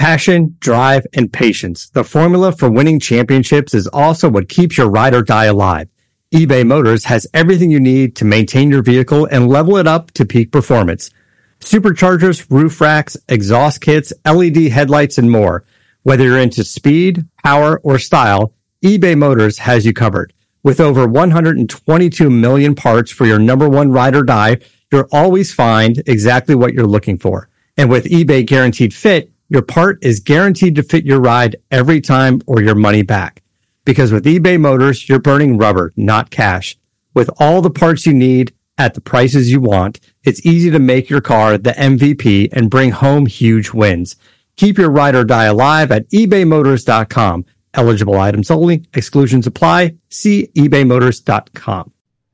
Passion, drive, and patience. The formula for winning championships is also what keeps your ride or die alive. eBay Motors has everything you need to maintain your vehicle and level it up to peak performance. Superchargers, roof racks, exhaust kits, LED headlights, and more. Whether you're into speed, power, or style, eBay Motors has you covered. With over 122 million parts for your number one ride or die, you'll always find exactly what you're looking for. And with eBay Guaranteed Fit, your part is guaranteed to fit your ride every time or your money back. Because with eBay Motors, you're burning rubber, not cash. With all the parts you need at the prices you want, it's easy to make your car the MVP and bring home huge wins. Keep your ride or die alive at ebaymotors.com. Eligible items only. Exclusions apply. See ebaymotors.com.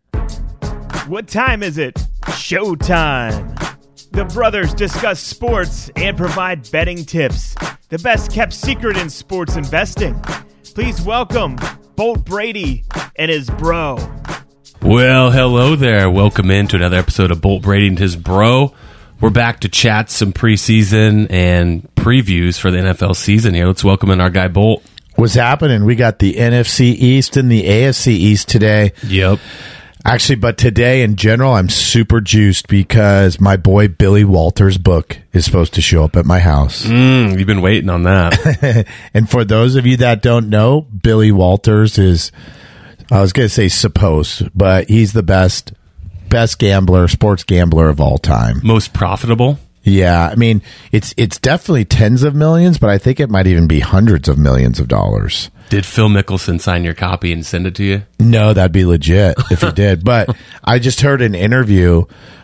What time is it? Showtime. The brothers discuss sports and provide betting tips. The best kept secret in sports investing. Please welcome Bolt Brady and his bro. Well, hello there. Welcome into another episode of Bolt Brady and his bro. We're back to chat some preseason and previews for the NFL season here. Let's welcome in our guy, Bolt. What's happening? We got the NFC East and the AFC East today. Yep. Actually, but today in general, I'm super juiced because my boy Billy Walters' book is supposed to show up at my house. You've been waiting on that. And for those of you that don't know, Billy Walters is, I was going to say supposed, but he's the best gambler, sports gambler of all time. Most profitable? Yeah, I mean, it's definitely tens of millions, but I think it might even be hundreds of millions of dollars. Did Phil Mickelson sign your copy and send it to you? No, that'd be legit if he did. But I just heard an interview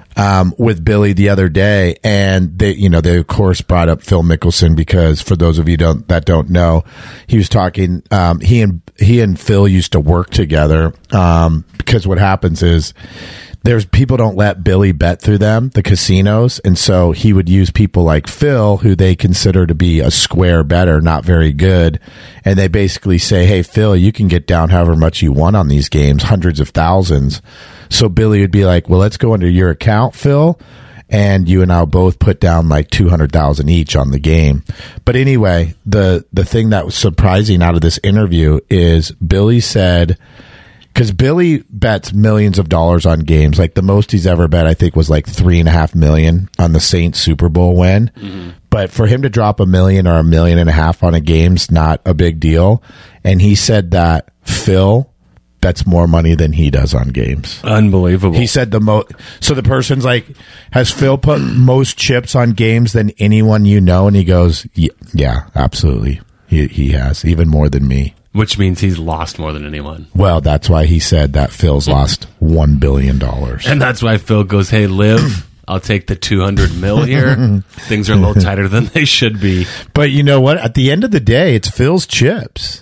with Billy the other day, and they of course brought up Phil Mickelson because for those of you that don't know, he was talking. He and Phil used to work together because what happens is there's people don't let Billy bet through them, the casinos, and so he would use people like Phil, who they consider to be a square bettor, not very good, and they basically say, "Hey, Phil, you can get down however much you want on these games, hundreds of thousands." So Billy would be like, "Well, let's go into your account, Phil, and you and I'll both put down like 200,000 each on the game." But anyway, the thing that was surprising out of this interview is Billy said, because Billy bets millions of dollars on games. Like the most he's ever bet, I think, was like $3.5 million on the Saints Super Bowl win. Mm-hmm. But for him to drop $1 million or $1.5 million on a game's not a big deal. And he said that Phil bets more money than he does on games. Unbelievable. He said the most. So the person's like, "Has Phil put most chips on games than anyone you know?" And he goes, "Yeah, absolutely. He has, even more than me." Which means he's lost more than anyone. Well, that's why he said that Phil's lost $1 billion. And that's why Phil goes, "Hey, Liv, I'll take the $200 million here." Things are a little tighter than they should be. But you know what? At the end of the day, it's Phil's chips,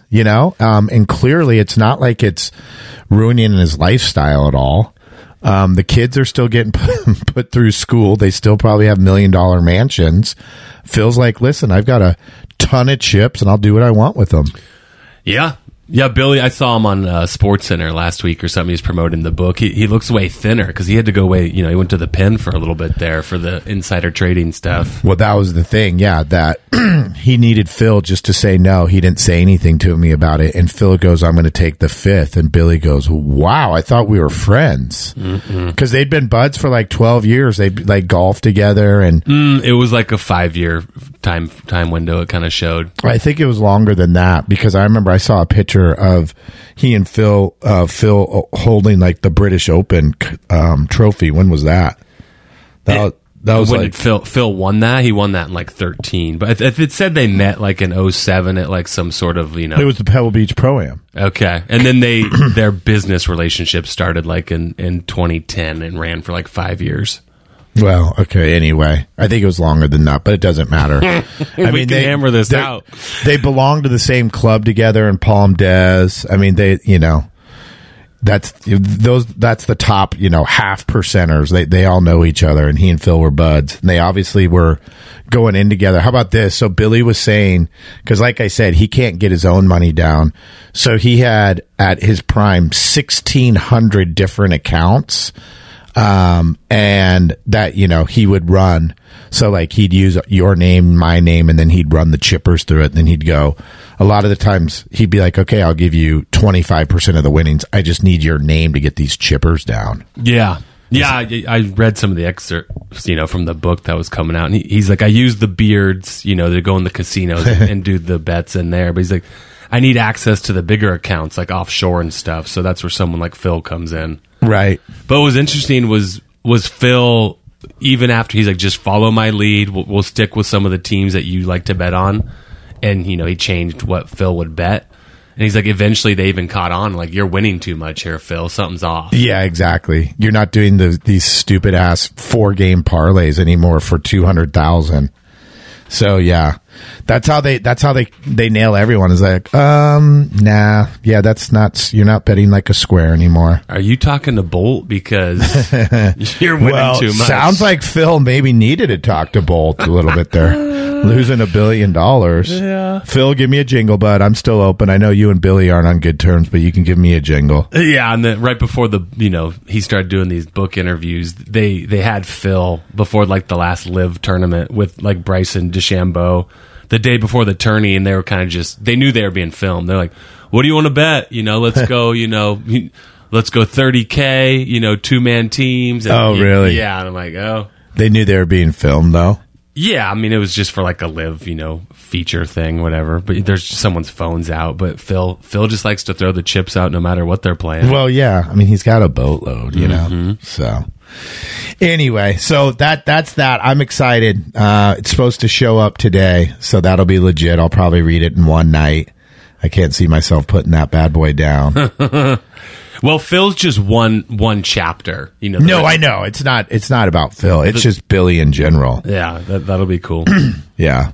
and clearly it's not like it's ruining his lifestyle at all. The kids are still getting put through school. They still probably have $1 million mansions. Phil's like, "Listen, I've got a ton of chips and I'll do what I want with them." Yeah, Billy, I saw him on SportsCenter last week or something. He was promoting the book. He looks way thinner because he had to go way, he went to the pen for a little bit there for the insider trading stuff. Well, that was the thing, that he needed Phil just to say no. He didn't say anything to me about it. And Phil goes, "I'm going to take the 5th. And Billy goes, "Wow, I thought we were friends." Because they'd been buds for like 12 years. They like golfed together. And it was like a 5-year time window it kind of showed. I think it was longer than that because I remember I saw a picture of he and Phil holding like the British Open trophy. When was that? That was when like Phil won that. He won that in like 2013. But if it said they met like in 2007 at like some sort of it was the Pebble Beach Pro-Am. Okay, and then their business relationship started like in 2010 and ran for like 5 years. Well, okay, anyway. I think it was longer than that, but it doesn't matter. We can hammer this out. They belong to the same club together in Palm Des. I mean, that's the top, half percenters. They all know each other, and he and Phil were buds. And they obviously were going in together. How about this? So Billy was saying, because like I said, he can't get his own money down. So he had, at his prime, 1,600 different accounts and that, he would run. So like he'd use your name, my name, and then he'd run the chippers through it. And then he'd go, a lot of the times he'd be like, okay, I'll give you 25% of the winnings. I just need your name to get these chippers down. Yeah. Yeah, I read some of the excerpts, from the book that was coming out. And he's like, I use the beards, to go in the casinos and do the bets in there. But he's like, I need access to the bigger accounts, like offshore and stuff. So that's where someone like Phil comes in. Right. But what was interesting was Phil, even after he's like, just follow my lead. We'll stick with some of the teams that you like to bet on. And, he changed what Phil would bet. And he's like, eventually they even caught on, like, you're winning too much here, Phil. Something's off. Yeah, exactly. You're not doing these stupid ass 4-game parlays anymore for 200,000. So yeah, that's how they nail everyone. Is like, nah, yeah, that's not. You're not betting like a square anymore. Are you talking to Bolt because you're winning too much? Sounds like Phil maybe needed to talk to Bolt a little bit there. Losing $1 billion. Yeah. Phil, give me a jingle, bud. I'm still open. I know you and Billy aren't on good terms, but you can give me a jingle. Yeah, and then right before he started doing these book interviews, they had Phil before like the last Live tournament with like Bryson DeChambeau the day before the tourney, and they were kind of they knew they were being filmed. They're like, what do you want to bet? Let's go, let's go 30K, 2-man teams. And, oh, really? Yeah, and I'm like, oh. They knew they were being filmed, though? Yeah, I mean, it was just for like a Live, feature thing, whatever. But there's someone's phone's out. But Phil just likes to throw the chips out no matter what they're playing. Well, yeah. I mean, he's got a boatload, know. So anyway, so that's that. I'm excited. It's supposed to show up today, so that'll be legit. I'll probably read it in one night. I can't see myself putting that bad boy down. Well, Phil's just one chapter. No, I know. It's not about Phil. It's just Billy in general. Yeah, that'll be cool. Yeah.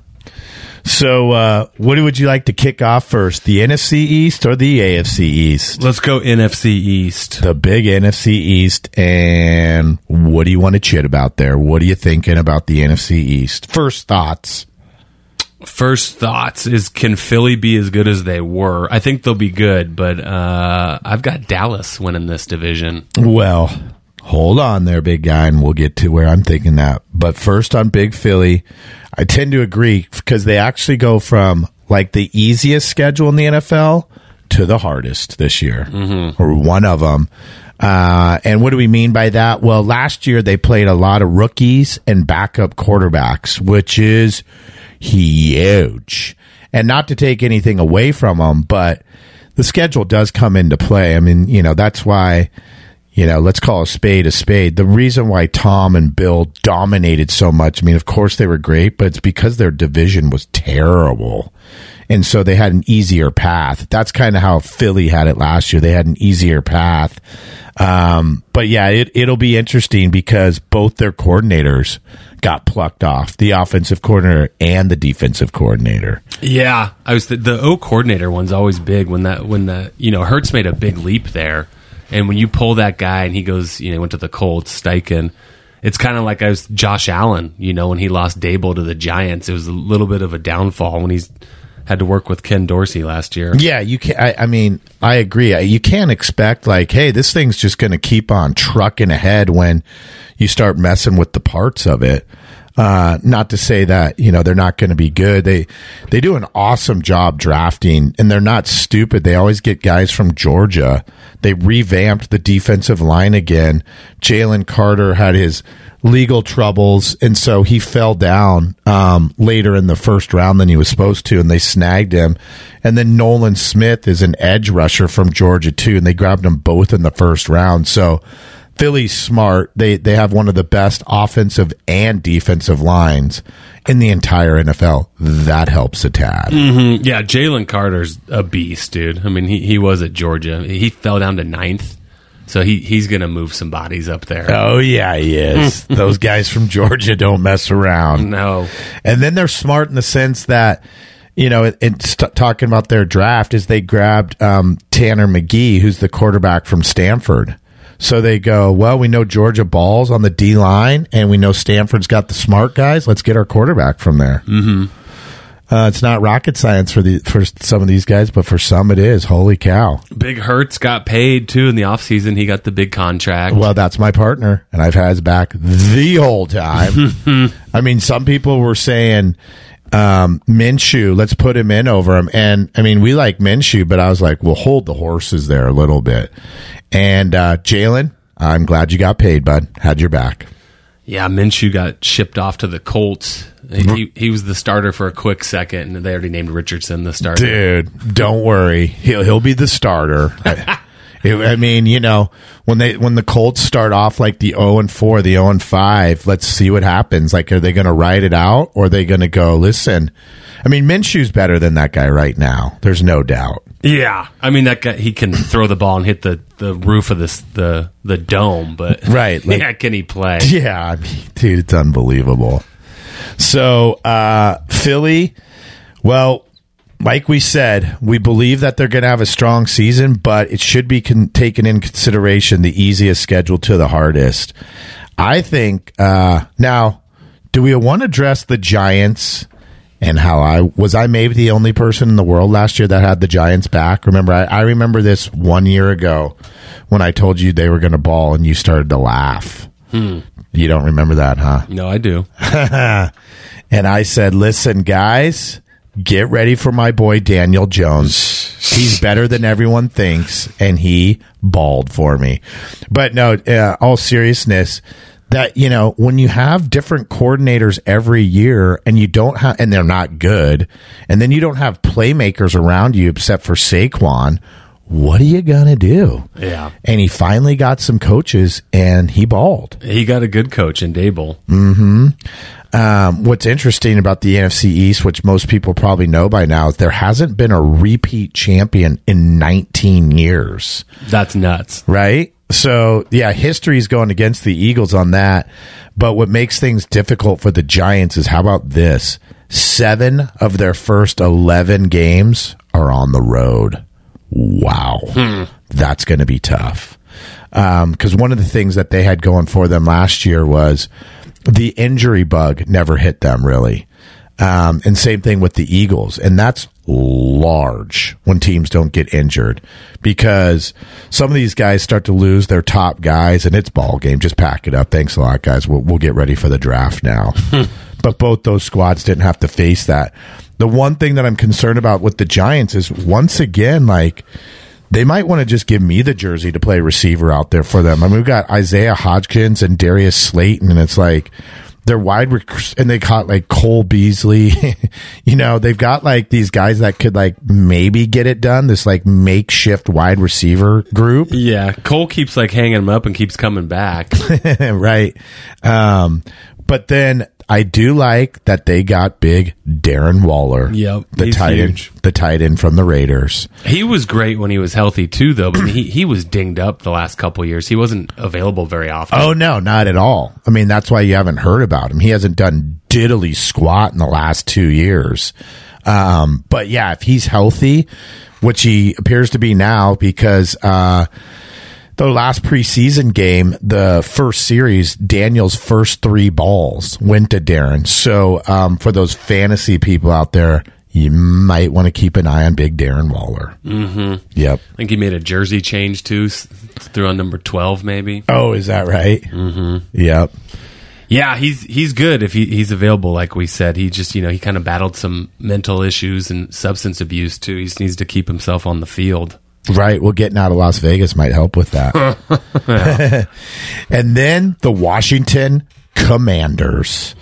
So, what would you like to kick off first? The NFC East or the AFC East? Let's go NFC East. The big NFC East. And what do you want to chit about there? What are you thinking about the NFC East? First thoughts is, can Philly be as good as they were? I think they'll be good, but I've got Dallas winning this division. Well, hold on there, big guy, and we'll get to where I'm thinking that. But first on Big Philly, I tend to agree because they actually go from like the easiest schedule in the NFL to the hardest this year, or one of them. And what do we mean by that? Well, last year they played a lot of rookies and backup quarterbacks, which is huge. And not to take anything away from them, but the schedule does come into play. I mean, that's why, let's call a spade a spade. The reason why Tom and Bill dominated so much, I mean, of course they were great, but it's because their division was terrible. And so they had an easier path. That's kind of how Philly had it last year. They had an easier path. But yeah, it'll be interesting because both their coordinators got plucked off, the offensive coordinator and the defensive coordinator. Yeah, the O coordinator one's always big when Hurts made a big leap there. And when you pull that guy and he goes, went to the Colts, Steichen, it's kind of like Josh Allen, when he lost Dable to the Giants. It was a little bit of a downfall when he's had to work with Ken Dorsey last year. Yeah, you can. I mean, I agree. You can't expect like, hey, this thing's just going to keep on trucking ahead when you start messing with the parts of it. Not to say that they're not going to be good. They do an awesome job drafting, and they're not stupid. They always get guys from Georgia. They revamped the defensive line again. Jalen Carter had his legal troubles, and so he fell down later in the first round than he was supposed to, and they snagged him. And then Nolan Smith is an edge rusher from Georgia too, and they grabbed them both in the first round. So Philly's smart. They have one of the best offensive and defensive lines in the entire NFL. That helps a tad. Mm-hmm. Yeah, Jalen Carter's a beast, dude. I mean, he was at Georgia. He fell down to 9th. So he's going to move some bodies up there. Oh, yeah, he is. Those guys from Georgia don't mess around. No. And then they're smart in the sense that, talking about their draft, is they grabbed Tanner McGee, who's the quarterback from Stanford. So they go, well, we know Georgia balls on the D-line, and we know Stanford's got the smart guys. Let's get our quarterback from there. Mm-hmm. It's not rocket science for some of these guys, but for some it is. Holy cow. Big Hurts got paid, too, in the offseason. He got the big contract. Well, that's my partner, and I've had his back the whole time. I mean, some people were saying Minshew, let's put him in over him. And, I mean, we like Minshew, but I was like, we'll hold the horses there a little bit. And Jalen, I'm glad you got paid, bud. Had your back. Yeah, Minshew got shipped off to the Colts. He was the starter for a quick second, and they already named Richardson the starter. Dude, don't worry. He'll be the starter. I mean, you know, when the Colts start off like the 0-4, the 0-5, let's see what happens. Like, are they going to ride it out, or are they going to go, listen? I mean, Minshew's better than that guy right now. There's no doubt. Yeah, I mean, that guy, he can throw the ball and hit the roof of the dome, but right, like, yeah, can he play? Yeah, I mean, dude, it's unbelievable. So Philly, well, like we said, we believe that they're going to have a strong season, but it should be taken in consideration the easiest schedule to the hardest. I think now, do we want to address the Giants? And how I maybe the only person in the world last year that had the Giants back? Remember, I remember this 1 year ago when I told you they were going to ball and you started to laugh. You don't remember that, huh? No, I do. And I said, listen, guys, get ready for my boy Daniel Jones. He's better than everyone thinks, and he balled for me. But no, all seriousness, that, you know, when you have different coordinators every year and you don't have, and they're not good, and then you don't have playmakers around you except for Saquon, what are you going to do? Yeah. And he finally got some coaches and he balled. He got a good coach in Dable. What's interesting about the NFC East, which most people probably know by now, is there hasn't been a repeat champion in 19 years. That's nuts. Right? So, yeah, history's going against the Eagles on that. But what makes things difficult for the Giants is, how about this? 7 of their first 11 games are on the road. Wow. That's going to be tough. Because one of the things that they had going for them last year was the injury bug never hit them, really. And same thing with the Eagles. And that's large when teams don't get injured, because some of these guys start to lose their top guys and it's ball game. Just pack it up. Thanks a lot, guys. We'll get ready for the draft now. But both those squads didn't have to face that. The one thing that I'm concerned about with the Giants is, once again, like, they might want to just give me the jersey to play receiver out there for them. I mean, we've got Isaiah Hodgkins and Darius Slayton, and it's like, they're wide and they caught like Cole Beasley. You know, they've got like these guys that could like maybe get it done. This like makeshift wide receiver group. Yeah, Cole keeps like hanging him up and keeps coming back. Right. But then I do like that they got big Darren Waller. Yep, the tight end from the Raiders. He was great when he was healthy too, though. But he was dinged up the last couple of years. He wasn't available very often. Oh no, not at all. I mean, that's why you haven't heard about him. He hasn't done diddly squat in the last 2 years. But yeah, if he's healthy, which he appears to be now, because the last preseason game, the first series, Daniel's first 3 balls went to Darren. So for those fantasy people out there, you might want to keep an eye on big Darren Waller. Mm-hmm. Yep. I think he made a jersey change too, threw on number 12 maybe. Oh, is that right? Mm-hmm. Yep. Yeah, he's good if he's available, like we said. He just, you know, he kind of battled some mental issues and substance abuse too. He just needs to keep himself on the field. Right. Well, getting out of Las Vegas might help with that. And then the Washington Commanders.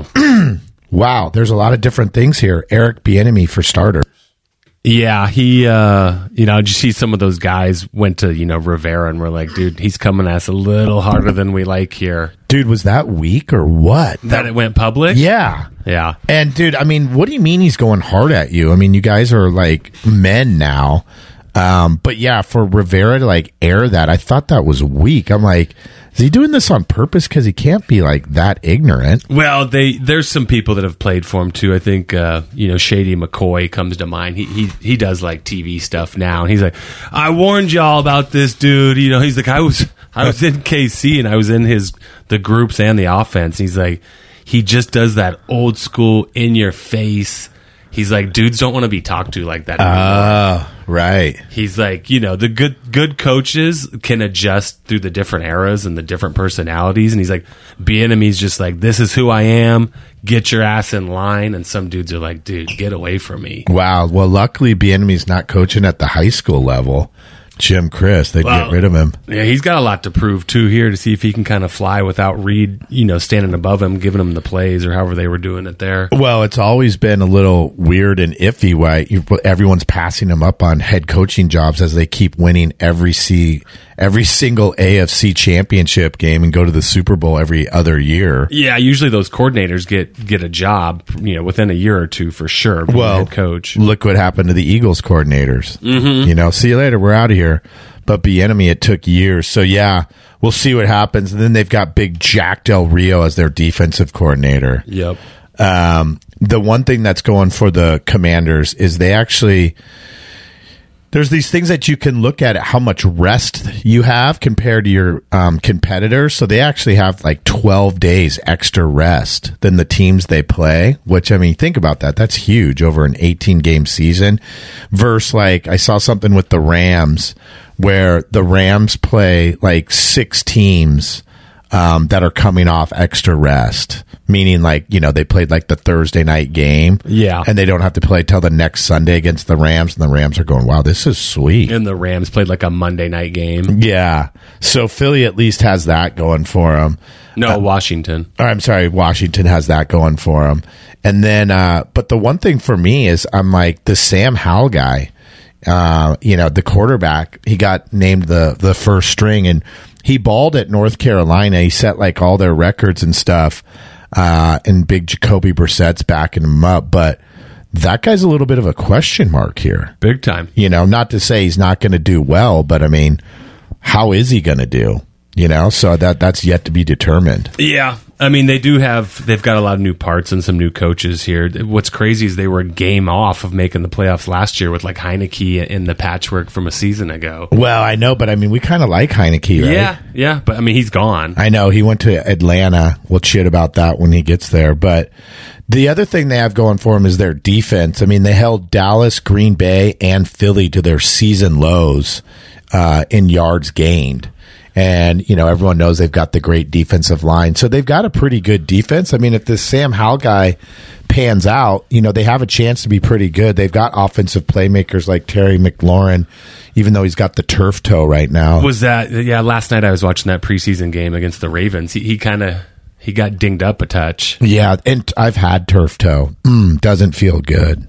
Wow. There's a lot of different things here. Eric Bieniemy for starter. Yeah, he, you know, just see some of those guys went to, you know, Rivera, and we're like, dude, he's coming at us a little harder than we like here. Dude, was that weak or what? That it went public? Yeah. Yeah. And dude, I mean, what do you mean he's going hard at you? I mean, you guys are like men now. But yeah, for Rivera to like air that, I thought that was weak. I'm like, is he doing this on purpose? Because he can't be like that ignorant. Well, there's some people that have played for him too. I think you know, Shady McCoy comes to mind. He does like TV stuff now, and he's like, I warned y'all about this dude. You know, he's like, I was in KC and I was in the groups and the offense. He's like, he just does that old school in your face. He's like, dudes don't want to be talked to like that anymore. Right. He's like, the good coaches can adjust through the different eras and the different personalities. And he's like, Bieniemy's just like, this is who I am. Get your ass in line. And some dudes are like, dude, get away from me. Wow. Well, luckily, Bieniemy's not coaching at the high school level. Jim Chris, they'd get rid of him. Yeah, he's got a lot to prove, too, here to see if he can kind of fly without Reed, standing above him, giving him the plays or however they were doing it there. Well, it's always been a little weird and iffy why everyone's passing him up on head coaching jobs as they keep winning every single AFC championship game and go to the Super Bowl every other year. Yeah, usually those coordinators get a job, within a year or two for sure. Well, head coach. Look what happened to the Eagles coordinators. Mm-hmm. See you later. We're out of here. But Bieniemy, it took years. So yeah, we'll see what happens. And then they've got Big Jack Del Rio as their defensive coordinator. Yep. The one thing that's going for the Commanders is there's these things that you can look at how much rest you have compared to your competitors. So they actually have like 12 days extra rest than the teams they play, which, think about that. That's huge over an 18-game season versus like I saw something with the Rams where the Rams play like 6 teams that are coming off extra rest, meaning like, they played like the Thursday night game. Yeah. And they don't have to play till the next Sunday against the Rams. And the Rams are going, wow, this is sweet. And the Rams played like a Monday night game. Yeah. So Philly at least has that going for them. No, Washington. I'm sorry. Washington has that going for them. And then, but the one thing for me is I'm like the Sam Howell guy, the quarterback, he got named the first string and he balled at North Carolina. He set like all their records and stuff. And big Jacoby Brissett's backing him up. But that guy's a little bit of a question mark here. Big time. Not to say he's not going to do well, but how is he going to do? So that's yet to be determined. Yeah. They've got a lot of new parts and some new coaches here. What's crazy is they were a game off of making the playoffs last year with like Heineke in the patchwork from a season ago. Well, I know, but we kind of like Heineke, right? Yeah. But he's gone. I know. He went to Atlanta. We'll shit about that when he gets there. But the other thing they have going for him is their defense. They held Dallas, Green Bay, and Philly to their season lows in yards gained. And, everyone knows they've got the great defensive line. So they've got a pretty good defense. If this Sam Howell guy pans out, they have a chance to be pretty good. They've got offensive playmakers like Terry McLaurin, even though he's got the turf toe right now. Last night I was watching that preseason game against the Ravens. He got dinged up a touch. Yeah, and I've had turf toe. Doesn't feel good.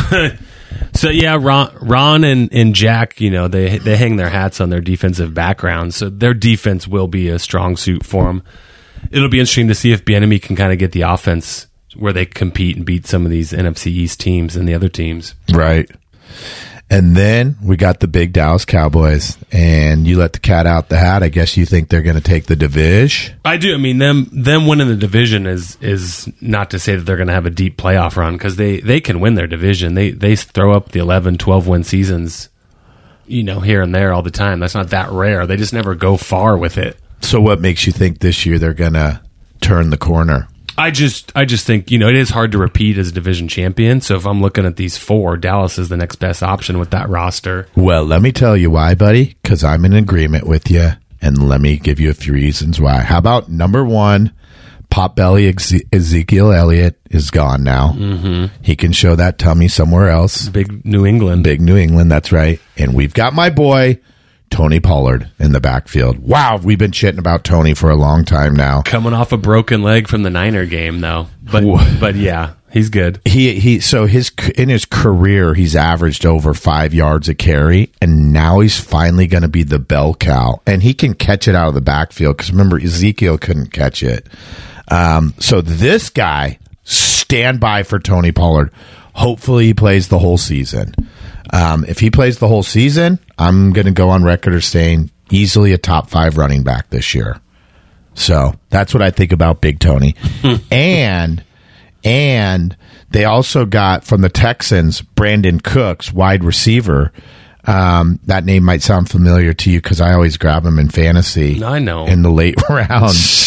So yeah, Ron and Jack, they hang their hats on their defensive background, so their defense will be a strong suit for them. It'll be interesting to see if Bieniemy can kind of get the offense where they compete and beat some of these NFC East teams and the other teams. Right. And then we got the big Dallas Cowboys, and you let the cat out the hat. I guess you think they're going to take the division? I do. Them winning the division is not to say that they're going to have a deep playoff run because they can win their division. They throw up the 11, 12-win seasons, here and there all the time. That's not that rare. They just never go far with it. So what makes you think this year they're going to turn the corner? I just think, it is hard to repeat as a division champion. So if I'm looking at these 4, Dallas is the next best option with that roster. Well, let me tell you why, buddy, because I'm in agreement with you. And let me give you a few reasons why. How about number 1, Potbelly Ezekiel Elliott is gone now. Mm-hmm. He can show that tummy somewhere else. Big New England. That's right. And we've got my boy, Tony Pollard in the backfield. Wow, we've been shitting about Tony for a long time now. Coming off a broken leg from the Niner game, though. But yeah, he's good. So in his career, he's averaged over 5 yards a carry, and now he's finally going to be the bell cow, and he can catch it out of the backfield because remember Ezekiel couldn't catch it. So this guy, stand by for Tony Pollard. Hopefully, he plays the whole season. If he plays the whole season, I'm going to go on record as saying easily a top 5 running back this year. So that's what I think about Big Tony. and they also got from the Texans, Brandon Cooks, wide receiver. That name might sound familiar to you because I always grab him in fantasy. I know. In the late rounds.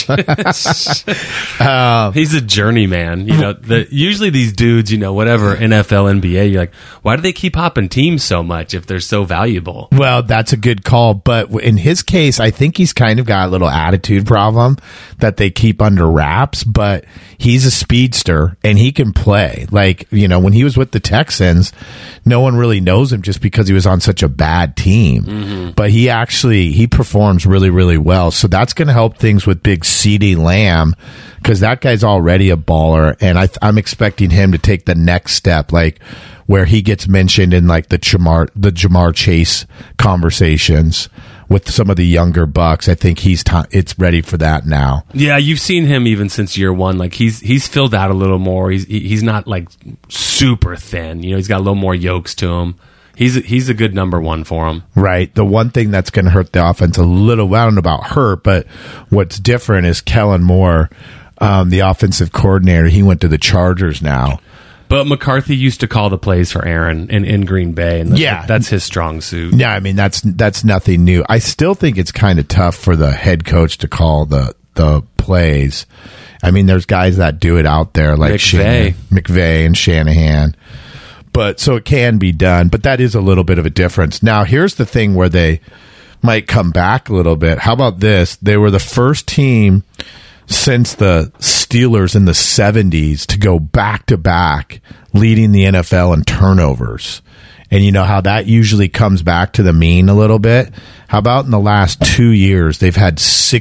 He's a journeyman. Usually these dudes, whatever, NFL, NBA, you're like, why do they keep hopping teams so much if they're so valuable? Well, that's a good call. But in his case, I think he's kind of got a little attitude problem that they keep under wraps. But he's a speedster and he can play. Like, when he was with the Texans, no one really knows him just because he was on such a bad team. Mm-hmm. But he performs really, really well. So that's going to help things with big CeeDee Lamb because that guy's already a baller. And I'm expecting him to take the next step, like where he gets mentioned in like the Jamar Chase conversations with some of the younger bucks. I think it's ready for that now. Yeah, you've seen him even since year one. Like he's filled out a little more. He's not like super thin. He's got a little more yokes to him. He's a good number one for him. Right. The one thing that's going to hurt the offense a little, I don't know about hurt, but what's different is Kellen Moore, the offensive coordinator. He went to the Chargers now. But McCarthy used to call the plays for Aaron in Green Bay, and that's his strong suit. Yeah, I mean, that's nothing new. I still think it's kind of tough for the head coach to call the plays. I mean, there's guys that do it out there like McVay and Shanahan. But so it can be done, but that is a little bit of a difference. Now, here's the thing where they might come back a little bit. How about this? They were the first team since the Steelers in the 70s to go back-to-back leading the NFL in turnovers. And you know how that usually comes back to the mean a little bit? How about in the last 2 years, they've had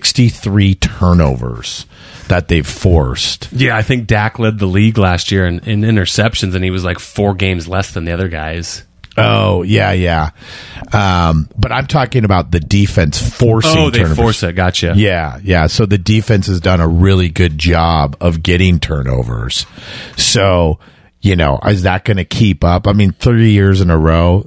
63 turnovers that they've forced. Yeah, I think Dak led the league last year in interceptions, and he was like 4 games less than the other guys. Oh, yeah. But I'm talking about the defense forcing turnovers. Oh, they force it. Gotcha. Yeah. So the defense has done a really good job of getting turnovers. So, is that going to keep up? I mean, 3 years in a row,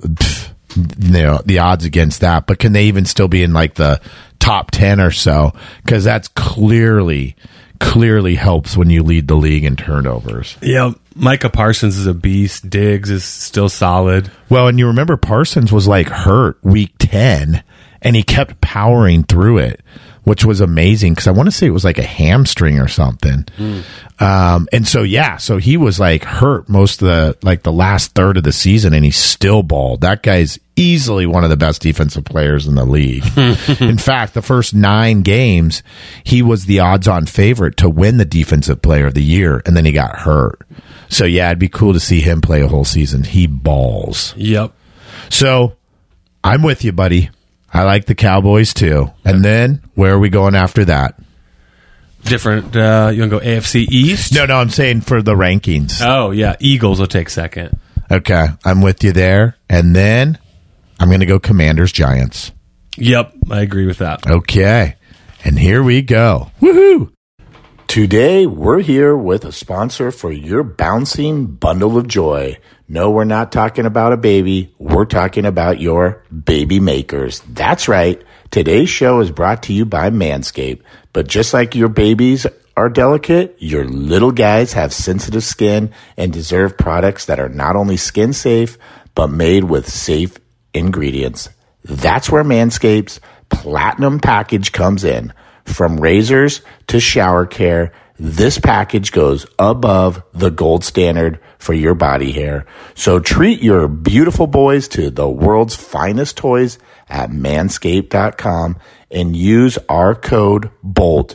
the odds against that. But can they even still be in like the top 10 or so? Because that's clearly helps when you lead the league in turnovers. Yeah, Micah Parsons is a beast. Diggs is still solid. Well, and you remember Parsons was like hurt week 10, and he kept powering through it, which was amazing because I want to say it was like a hamstring or something. And so he was like hurt most of the last third of the season, and he still balled. That guy's easily one of the best defensive players in the league. In fact, the first 9 games, he was the odds-on favorite to win the Defensive Player of the Year, and then he got hurt. So, yeah, it'd be cool to see him play a whole season. He balls. Yep. So, I'm with you, buddy. I like the Cowboys, too. And then, where are we going after that? Different. You want to go AFC East? No, I'm saying for the rankings. Oh, yeah. Eagles will take second. Okay. I'm with you there. And then I'm going to go Commanders, Giants. Yep. I agree with that. Okay. And here we go. Woohoo! Today, we're here with a sponsor for your bouncing bundle of joy. No, we're not talking about a baby. We're talking about your baby makers. That's right. Today's show is brought to you by Manscaped. But just like your babies are delicate, your little guys have sensitive skin and deserve products that are not only skin safe, but made with safe ingredients. That's where Manscaped's Platinum Package comes in. From razors to shower care, this package goes above the gold standard for your body hair. So treat your beautiful boys to the world's finest toys at manscaped.com and use our code BOLT,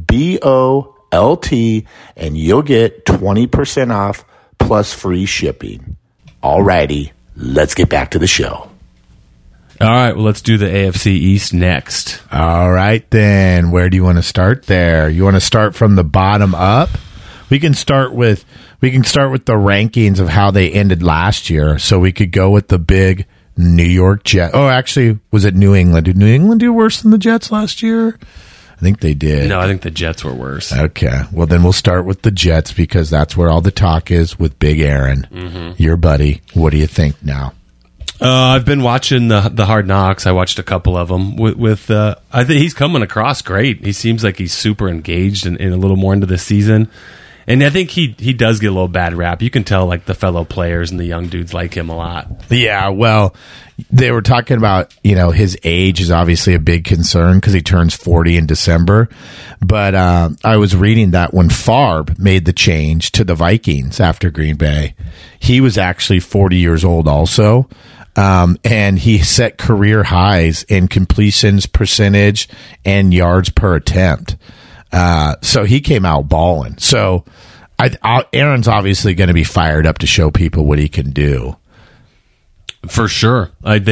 BOLT, and you'll get 20% off plus free shipping. Alrighty, let's get back to the show. All right, well, let's do the AFC East next. All right, then. Where do you want to start there? You want to start from the bottom up? We can start with the rankings of how they ended last year. So we could go with the big New York Jets. Oh, actually, was it New England? Did New England do worse than the Jets last year? I think they did. No, I think the Jets were worse. Okay. Well, then we'll start with the Jets because that's where all the talk is with Big Aaron, your buddy. What do you think now? I've been watching the Hard Knocks. I watched a couple of them. I think he's coming across great. He seems like he's super engaged and a little more into this season. And I think he does get a little bad rap. You can tell, like, the fellow players and the young dudes like him a lot. Yeah, well, they were talking about, his age is obviously a big concern because he turns 40 in December. But I was reading that when Favre made the change to the Vikings after Green Bay, he was actually 40 years old also. And he set career highs in completions percentage and yards per attempt. So he came out balling. So Aaron's obviously going to be fired up to show people what he can do. For sure.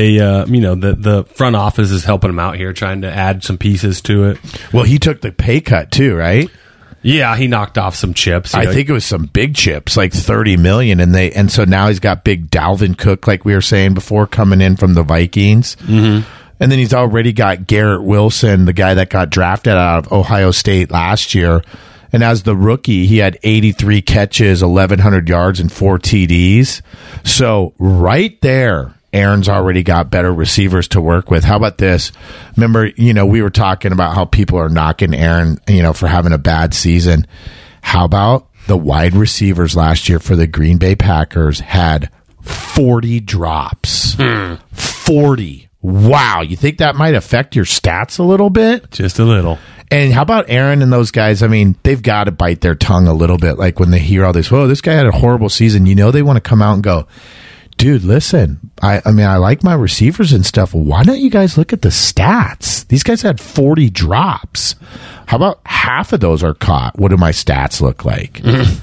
The front office is helping him out here, trying to add some pieces to it. Well, he took the pay cut too, right? Yeah, he knocked off some chips. I think it was some big chips, like $30 million, and so now he's got big Dalvin Cook, like we were saying before, coming in from the Vikings. Mm-hmm. And then he's already got Garrett Wilson, the guy that got drafted out of Ohio State last year. And as the rookie, he had 83 catches, 1,100 yards, and 4 TDs. So right there, Aaron's already got better receivers to work with. How about this? Remember, we were talking about how people are knocking Aaron, for having a bad season. How about the wide receivers last year for the Green Bay Packers had 40 drops? 40. Wow, you think that might affect your stats a little bit? Just a little. And how about Aaron and those guys? I mean, they've got to bite their tongue a little bit. Like when they hear all this, whoa, this guy had a horrible season. They want to come out and go, dude, listen, I like my receivers and stuff. Why don't you guys look at the stats? These guys had 40 drops. How about half of those are caught? What do my stats look like?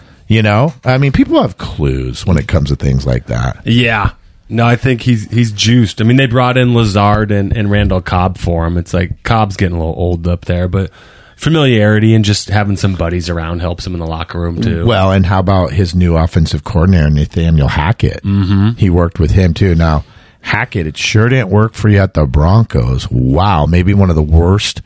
People have clues when it comes to things like that. Yeah. No, I think he's juiced. I mean, they brought in Lazard and Randall Cobb for him. It's like Cobb's getting a little old up there, but familiarity and just having some buddies around helps him in the locker room too. Well, and how about his new offensive coordinator, Nathaniel Hackett? Mm-hmm. He worked with him too. Now, Hackett, it sure didn't work for you at the Broncos. Wow, maybe one of the worst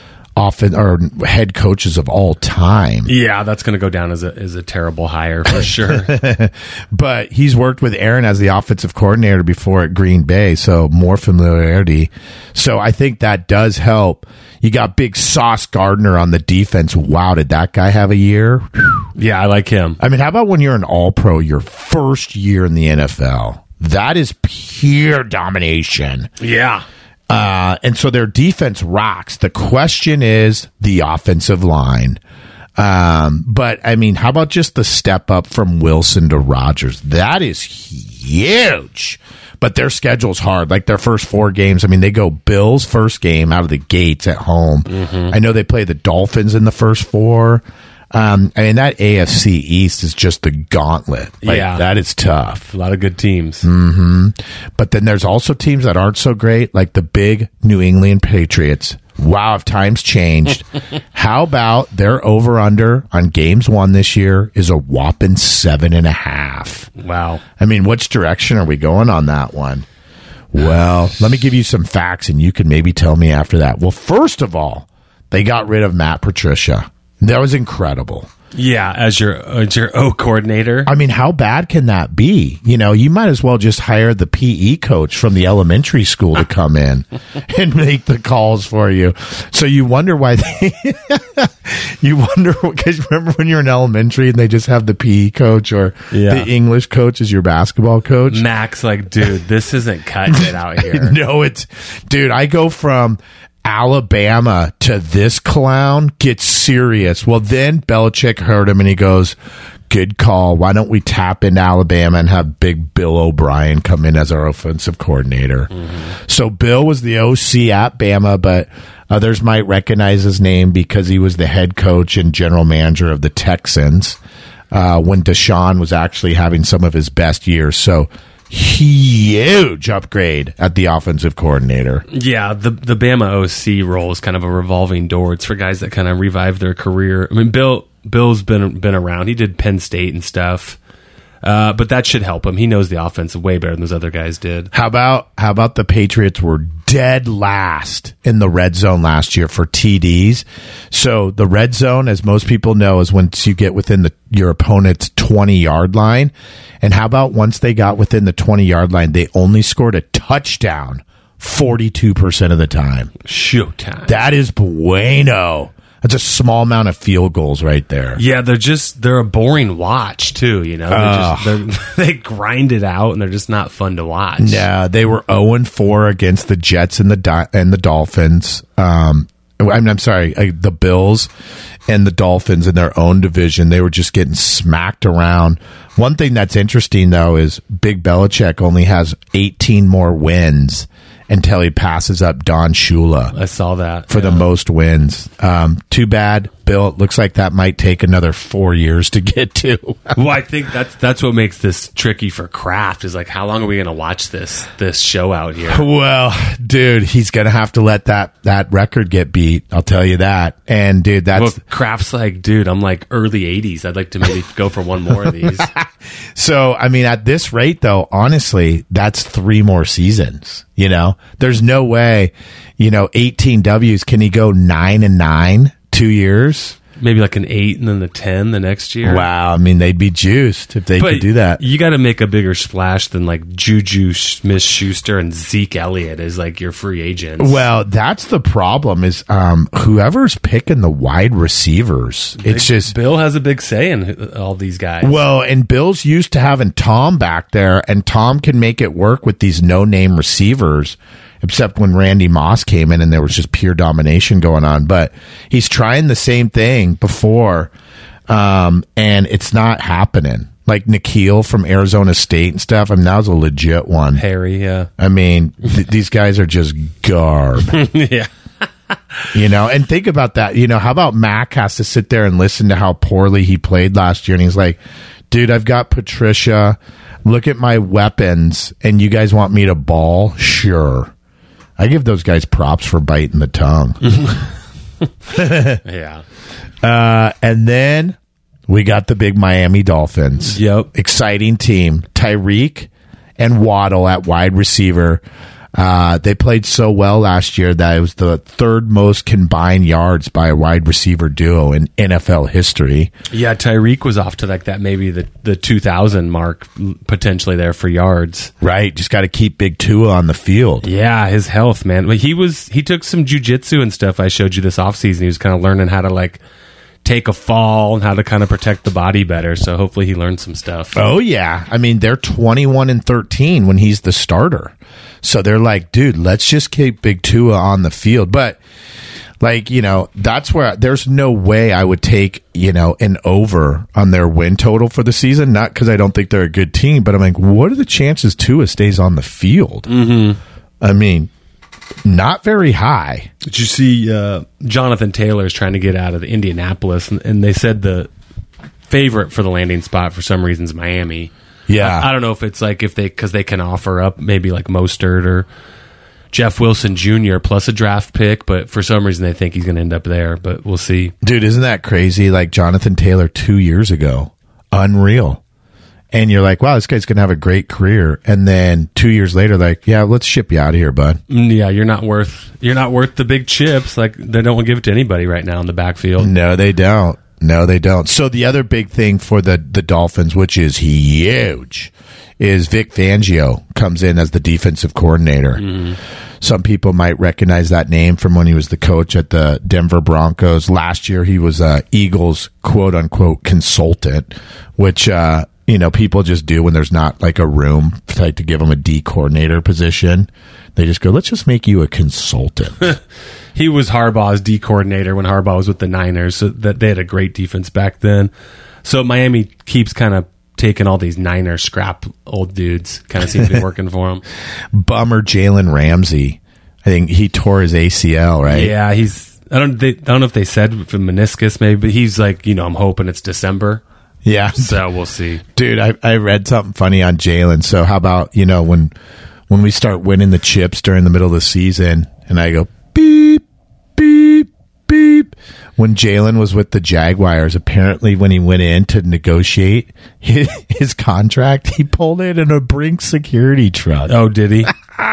head coaches of all time. Yeah, that's going to go down as a terrible hire for sure. But he's worked with Aaron as the offensive coordinator before at Green Bay, so more familiarity. So I think that does help. You got big Sauce Gardner on the defense. Wow, did that guy have a year? Yeah, I like him. I mean, how about when you're an all-pro your first year in the NFL? That is pure domination. Yeah. And so their defense rocks. The question is the offensive line. But, I mean, how about just the step up from Wilson to Rodgers? That is huge. But their schedule's hard. Like their first 4 games, I mean, they go Bills first game out of the gates at home. Mm-hmm. I know they play the Dolphins in the first 4. I mean, that AFC East is just the gauntlet. Like, yeah. That is tough. A lot of good teams. Mm-hmm. But then there's also teams that aren't so great, like the big New England Patriots. Wow, if times changed. How about their over-under on games won this year is a whopping 7.5. Wow. I mean, which direction are we going on that one? Well, let me give you some facts, and you can maybe tell me after that. Well, first of all, they got rid of Matt Patricia. That was incredible. Yeah, as your O coordinator. I mean, how bad can that be? You might as well just hire the PE coach from the elementary school to come in and make the calls for you. So you wonder why because remember when you're in elementary and they just have the PE coach or the English coach as your basketball coach? Max, like, dude, this isn't cutting it out here. No, dude, I go from Alabama to this clown. Gets serious. Well, then Belichick heard him and he goes, good call. Why don't we tap into Alabama and have big Bill O'Brien come in as our offensive coordinator? Mm-hmm. So Bill was the OC at Bama, but others might recognize his name because he was the head coach and general manager of the Texans when Deshaun was actually having some of his best years. So huge upgrade at the offensive coordinator. Yeah, the Bama OC role is kind of a revolving door. It's for guys that kind of revive their career. I mean, Bill's been around. He did Penn State and stuff. But that should help him. He knows the offense way better than those other guys did. How about the Patriots were dead last in the red zone last year for TDs? So the red zone, as most people know, is once you get within your opponent's 20-yard line. And how about once they got within the 20-yard line, they only scored a touchdown 42% of the time. Showtime. That is bueno. That's a small amount of field goals right there. Yeah, they're a boring watch too. You know, they grind it out, and they're just not fun to watch. Yeah, they were 0-4 against the Jets and the Dolphins. I'm sorry, the Bills and the Dolphins in their own division. They were just getting smacked around. One thing that's interesting, though, is Big Belichick only has 18 more wins until he passes up Don Shula. I saw that. For the most wins. Too bad, Bill. It looks like that might take another 4 years to get to. Well, I think that's what makes this tricky for Kraft, is like, how long are we going to watch this show out here? Well, dude, he's going to have to let that record get beat. I'll tell you that. And, dude, that's... Well, Kraft's like, dude, I'm like early 80s. I'd like to maybe go for one more of these. So, I mean, at this rate, though, honestly, that's 3 more seasons. You know, there's no way, 18 W's. Can he go 9-9, 2 years? Maybe like an 8 and then the 10 the next year. Wow. I mean, they'd be juiced if they could do that. You got to make a bigger splash than like Juju Smith-Schuster and Zeke Elliott as like your free agents. Well, that's the problem is whoever's picking the wide receivers. It's just Bill has a big say in all these guys. Well, and Bill's used to having Tom back there, and Tom can make it work with these no-name receivers. Except when Randy Moss came in and there was just pure domination going on. But he's trying the same thing before, and it's not happening. Like Nikhil from Arizona State and stuff. I mean, that was a legit one. Harry, yeah. I mean, these guys are just garb. Yeah. And think about that. How about Mac has to sit there and listen to how poorly he played last year? And he's like, dude, I've got Patricia. Look at my weapons. And you guys want me to ball? Sure. I give those guys props for biting the tongue. Yeah. And then we got the big Miami Dolphins. Yep. Exciting team. Tyreek and Waddle at wide receiver. They played so well last year that it was the 3rd most combined yards by a wide receiver duo in NFL history. Yeah, Tyreek was off to like that, maybe the 2,000 mark potentially there for yards. Right, just got to keep Big Tua on the field. Yeah, his health, man. He took some jiu-jitsu and stuff. I showed you this offseason. He was kind of learning how to like take a fall and how to kind of protect the body better. So hopefully he learned some stuff. Oh yeah, I mean they're 21-13 when he's the starter. So they're like, dude, let's just keep Big Tua on the field. But, that's where there's no way I would take, an over on their win total for the season. Not because I don't think they're a good team, but I'm like, what are the chances Tua stays on the field? Mm-hmm. I mean, not very high. Did you see Jonathan Taylor is trying to get out of Indianapolis, and they said the favorite for the landing spot for some reason is Miami. Yeah. I don't know if it's like because they can offer up maybe like Mostert or Jeff Wilson Jr. plus a draft pick, but for some reason they think he's going to end up there, but we'll see. Dude, isn't that crazy? Like Jonathan Taylor 2 years ago. Unreal. And you're like, wow, this guy's going to have a great career. And then 2 years later, like, yeah, let's ship you out of here, bud. Yeah, you're not worth the big chips. Like, they don't want to give it to anybody right now in the backfield. No, they don't. So the other big thing for the Dolphins, which is huge, is Vic Fangio comes in as the defensive coordinator. Mm-hmm. Some people might recognize that name from when he was the coach at the Denver Broncos. Last year, he was Eagles quote-unquote consultant, which people just do when there's not like a room to give them a D coordinator position. They just go, let's just make you a consultant. He was Harbaugh's D coordinator when Harbaugh was with the Niners, so that they had a great defense back then. So Miami keeps kind of taking all these Niner scrap old dudes. Kind of seems to be working for him. Bummer Jalen Ramsey. I think he tore his ACL, right? Yeah, I don't know if they said for meniscus maybe, but he's like, I'm hoping it's December. Yeah. So we'll see. Dude, I read something funny on Jalen. So how about, when we start winning the chips during the middle of the season and I go, beep, beep, beep. When Jalen was with the Jaguars, apparently when he went in to negotiate his contract, he pulled in a Brinks security truck. Oh, did he?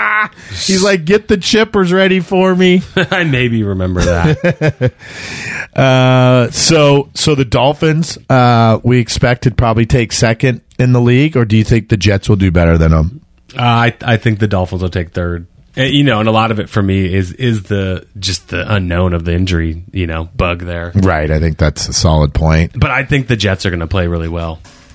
He's like, get the chippers ready for me. I maybe remember that. So the Dolphins, we expect to probably take second in the league, or do you think the Jets will do better than them? I think the Dolphins will take third. And, you know, and a lot of it for me is the unknown of the injury, you know, bug there. Right. I think that's a solid point. But I think the Jets are going to play really well.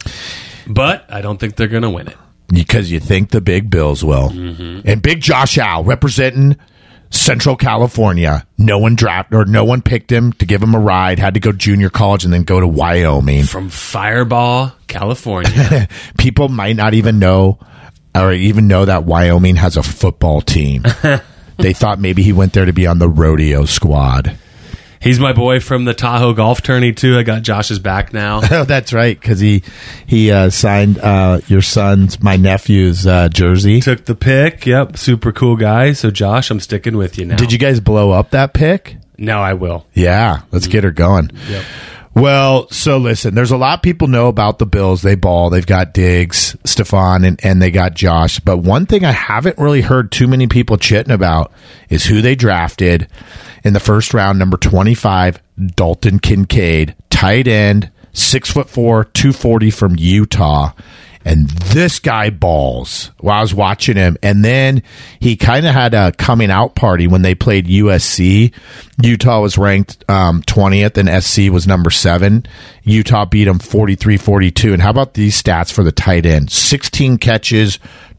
But I don't think they're going to win it. Because you think the big Bills will. Mm-hmm. And big Josh Allen representing Central California. No one picked him to give him a ride. Had to go junior college and then go to Wyoming. From Fireball, California. People might not even know that Wyoming has a football team. They thought maybe he went there to be on the rodeo squad. He's my boy from the Tahoe golf tourney, too. I got Josh's back now. Oh, that's right, because he signed my nephew's jersey. Took the pick. Yep, super cool guy. So, Josh, I'm sticking with you now. Did you guys blow up that pick? No, I will. Yeah, let's get her going. Yep. Well, so listen, there's a lot people know about the Bills. They ball. They've got Diggs, Stephon, and they got Josh. But one thing I haven't really heard too many people chitting about is who they drafted in the first round, number 25, Dalton Kincaid, tight end, 6'4", 240 from Utah. And this guy balls while I was watching him. And then he kind of had a coming out party when they played USC. Utah was ranked 20th and SC was number 7. Utah beat him 43-42. And how about these stats for the tight end? 16 catches,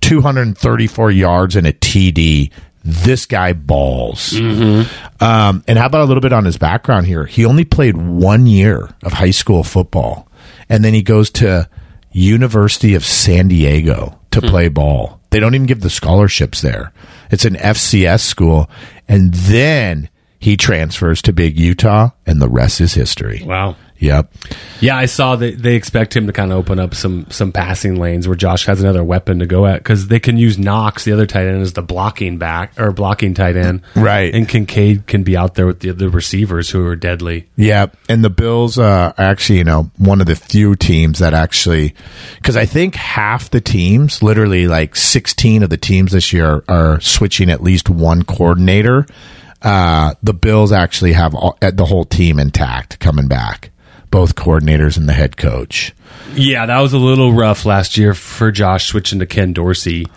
234 yards, and a TD. This guy balls. Mm-hmm. And how about a little bit on his background here? He only played 1 year of high school football. And then he goes to University of San Diego to play ball. They don't even give the scholarships there. It's an FCS school. And then he transfers to Big Utah, and the rest is history. Wow. Yep. Yeah, I saw that they expect him to kind of open up some passing lanes where Josh has another weapon to go at, because they can use Knox, the other tight end, as the blocking tight end. Right. And Kincaid can be out there with the other receivers who are deadly. Yeah, and the Bills are actually, one of the few teams that actually, because I think half the teams, literally like 16 of the teams this year, are switching at least one coordinator. The Bills actually have the whole team intact coming back. Both coordinators and the head coach. Yeah, that was a little rough last year for Josh switching to Ken Dorsey.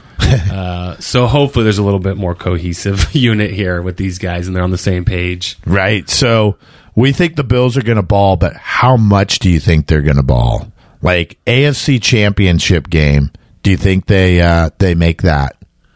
So hopefully there's a little bit more cohesive unit here with these guys and they're on the same page. Right. So we think the Bills are going to ball, but how much do you think they're going to ball? Like AFC Championship game, do you think they make that?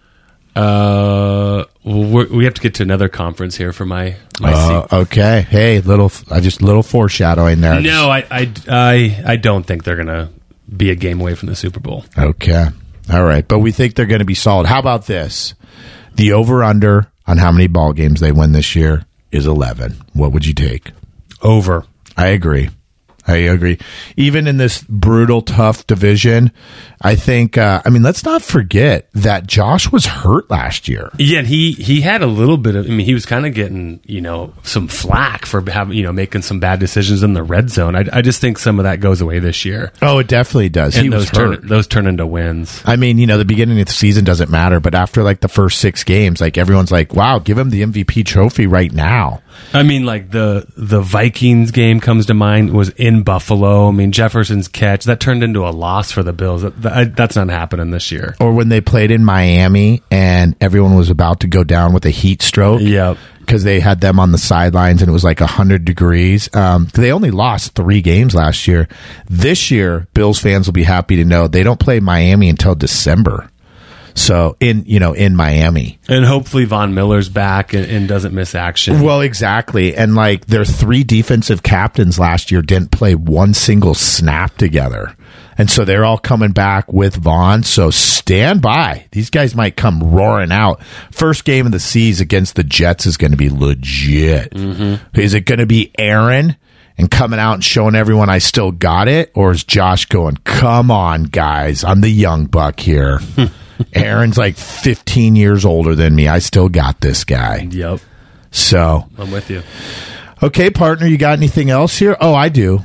We have to get to another conference here for my seat. Okay. Hey, little foreshadowing there. No, I don't think they're gonna be a game away from the Super Bowl. Okay. All right, but we think they're going to be solid. How about this? The over/under on how many ball games they win this year is 11. What would you take? Over. I agree. Even in this brutal, tough division, I think, let's not forget that Josh was hurt last year. Yeah, and he had a little bit of, he was kind of getting, some flack for having, making some bad decisions in the red zone. I just think some of that goes away this year. Oh, it definitely does. And he was hurt. Those turn into wins. The beginning of the season doesn't matter, but after like the first 6 games, like everyone's like, wow, give him the MVP trophy right now. Like the Vikings game comes to mind, was in Buffalo. Jefferson's catch, that turned into a loss for the Bills. That's not happening this year. Or when they played in Miami and everyone was about to go down with a heat stroke. Yep. Because they had them on the sidelines and it was like 100 degrees. They only lost 3 games last year. This year, Bills fans will be happy to know they don't play Miami until December. So in Miami, and hopefully Von Miller's back and doesn't miss action. Well, exactly. And like their 3 defensive captains last year didn't play one single snap together. And so they're all coming back with Vaughn. So stand by. These guys might come roaring out. First game of the season against the Jets is going to be legit. Mm-hmm. Is it going to be Aaron and coming out and showing everyone I still got it? Or is Josh going, come on, guys, I'm the young buck here. Aaron's like 15 years older than me. I still got this guy. Yep. So I'm with you. Okay, partner, you got anything else here? Oh, I do.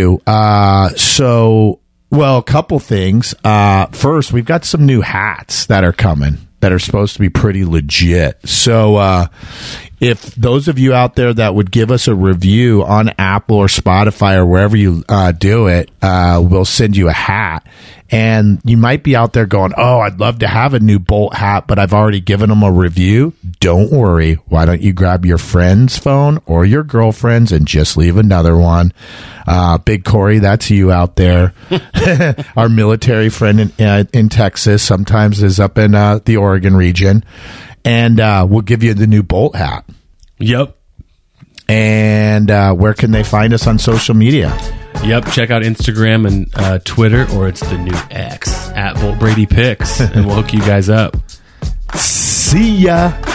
Well, a couple things. First, we've got some new hats that are coming that are supposed to be pretty legit. So, if those of you out there that would give us a review on Apple or Spotify or wherever you do it, we'll send you a hat. And you might be out there going, oh, I'd love to have a new Bolt hat, but I've already given them a review. Don't worry. Why don't you grab your friend's phone or your girlfriend's and just leave another one? Big Corey, that's you out there. Our military friend in Texas sometimes is up in the Oregon region. And we'll give you the new Bolt hat. Yep. And where can they find us on social media? Yep. Check out Instagram and Twitter, or it's the new X, @BoltBradyPicks, and we'll hook you guys up. See ya.